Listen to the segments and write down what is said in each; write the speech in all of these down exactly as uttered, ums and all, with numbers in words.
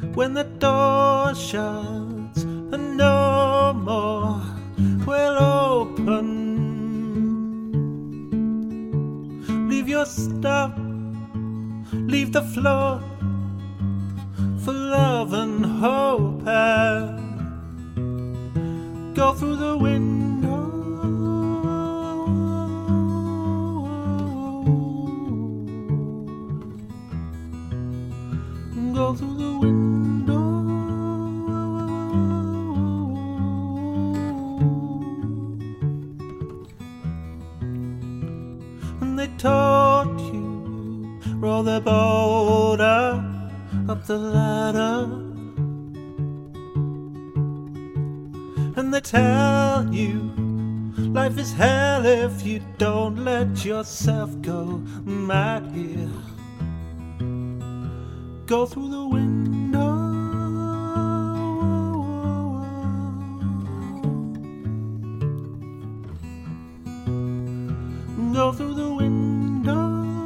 when the door shuts and no more will open. Leave your stuff, leave the floor for love and hope, and go through the window. Go through the window. And they taught you, roll the boulder up the ladder. And they tell you life is hell if you don't let yourself go mad here. Go through the window. Go through the window.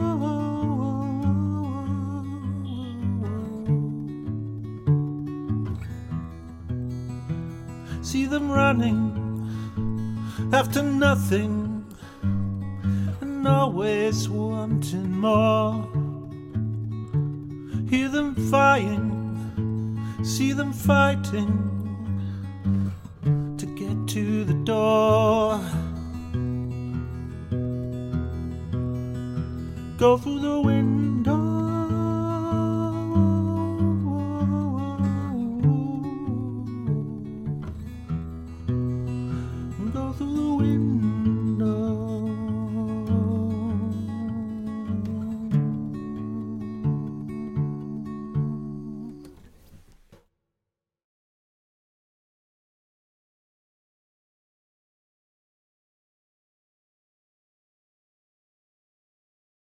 See them running after nothing and always wanting more. Hear them vying, see them fighting to get to the door. Go through the window.